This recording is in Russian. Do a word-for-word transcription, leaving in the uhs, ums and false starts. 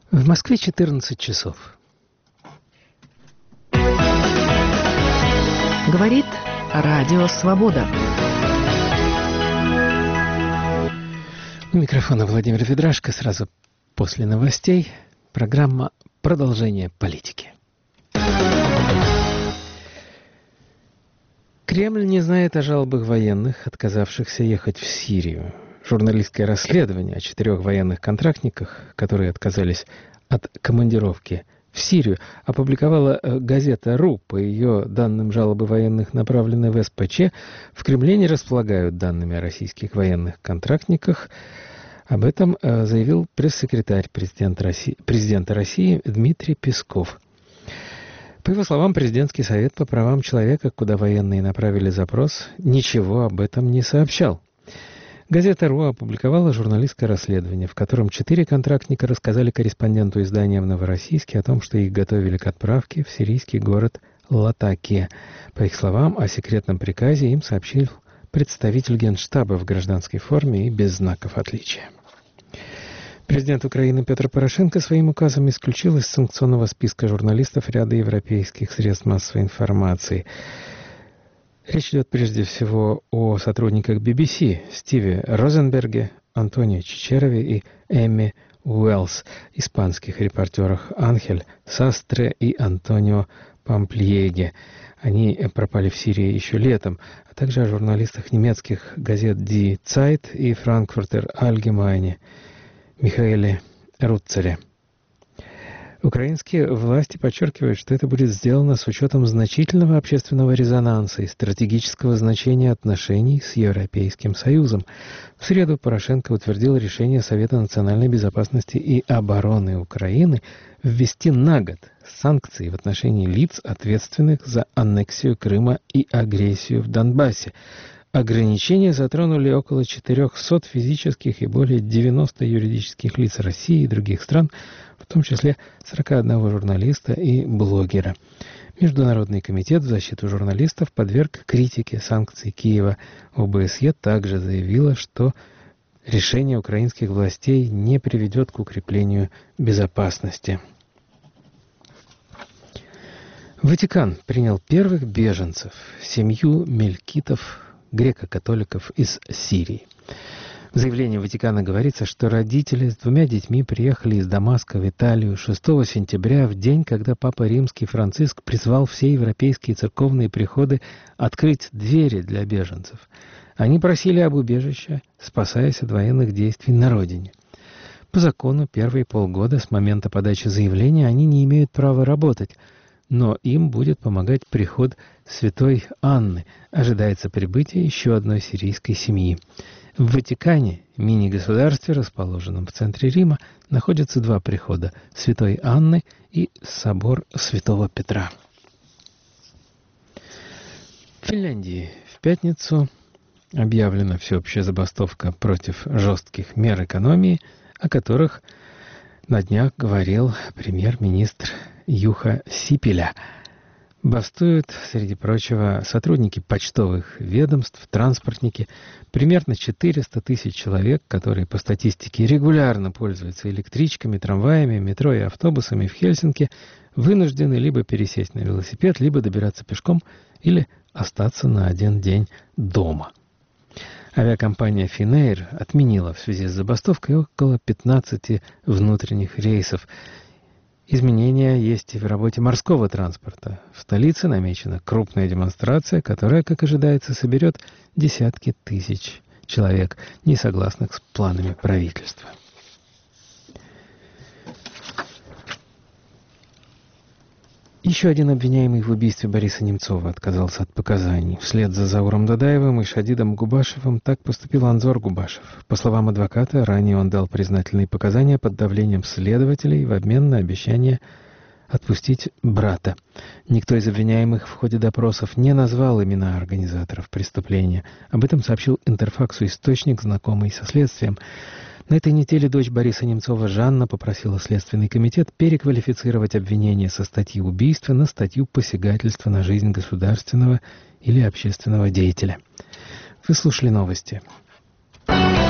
В Москве четырнадцать часов. Говорит Радио Свобода. У микрофона Владимир Ведрашко. Сразу после новостей программа «Продолжение политики». Кремль не знает о жалобах военных, отказавшихся ехать в Сирию. Журналистское расследование о четырех военных контрактниках, которые отказались от командировки в Сирию, опубликовала газета «РУ». По ее данным, жалобы военных направлены в эс пэ че. В Кремле не располагают данными о российских военных контрактниках. Об этом заявил пресс-секретарь президента России, президента России Дмитрий Песков. По его словам, президентский совет по правам человека, куда военные направили запрос, ничего об этом не сообщал. Газета «РУ» опубликовала журналистское расследование, в котором четыре контрактника рассказали корреспонденту издания в Новороссийске о том, что их готовили к отправке в сирийский город Латакия. По их словам, о секретном приказе им сообщил представитель Генштаба в гражданской форме и без знаков отличия. Президент Украины Петр Порошенко своим указом исключил из санкционного списка журналистов ряда европейских средств массовой информации. Речь идет прежде всего о сотрудниках би би си Стиве Розенберге, Антонио Чичерове и Эмми Уэллс, испанских репортерах Анхель Састре и Антонио Памплиеге. Они пропали в Сирии еще летом, а также о журналистах немецких газет Die Zeit и Frankfurter Allgemeine Михаэле Руцере. Украинские власти подчеркивают, что это будет сделано с учетом значительного общественного резонанса и стратегического значения отношений с Европейским Союзом. В среду Порошенко утвердил решение Совета национальной безопасности и обороны Украины ввести на год санкции в отношении лиц, ответственных за аннексию Крыма и агрессию в Донбассе. Ограничения затронули около четырехсот физических и более девяноста юридических лиц России и других стран, в том числе сорок один журналиста и блогера. Международный комитет в защиту журналистов подверг критике санкций Киева. о бэ эс е также заявила, что решение украинских властей не приведет к укреплению безопасности. Ватикан принял первых беженцев, семью мелькитов, греко-католиков из Сирии. В заявлении Ватикана говорится, что родители с двумя детьми приехали из Дамаска в Италию шестого сентября, в день, когда Папа Римский Франциск призвал все европейские церковные приходы открыть двери для беженцев. Они просили об убежище, спасаясь от военных действий на родине. По закону, первые полгода с момента подачи заявления они не имеют права работать, но им будет помогать приход святой Анны. Ожидается прибытие еще одной сирийской семьи. В Ватикане, мини-государстве, расположенном в центре Рима, находятся два прихода – святой Анны и собор святого Петра. В Финляндии в пятницу объявлена всеобщая забастовка против жестких мер экономии, о которых на днях говорил премьер-министр Юха Сипиля. Бастуют, среди прочего, сотрудники почтовых ведомств, транспортники, примерно четыреста тысяч человек, которые по статистике регулярно пользуются электричками, трамваями, метро и автобусами в Хельсинки, вынуждены либо пересесть на велосипед, либо добираться пешком, или остаться на один день дома. Авиакомпания Finnair отменила в связи с забастовкой около пятнадцати внутренних рейсов. Изменения есть и в работе морского транспорта. В столице намечена крупная демонстрация, которая, как ожидается, соберет десятки тысяч человек, не согласных с планами правительства. Еще один обвиняемый в убийстве Бориса Немцова отказался от показаний. Вслед за Зауром Дадаевым и Шадидом Губашевым так поступил Анзор Губашев. По словам адвоката, ранее он дал признательные показания под давлением следователей в обмен на обещание отпустить брата. Никто из обвиняемых в ходе допросов не назвал имена организаторов преступления. Об этом сообщил Интерфаксу источник, знакомый со следствием. На этой неделе дочь Бориса Немцова Жанна попросила Следственный комитет переквалифицировать обвинение со статьи убийства на статью посягательства на жизнь государственного или общественного деятеля. Вы слушали новости.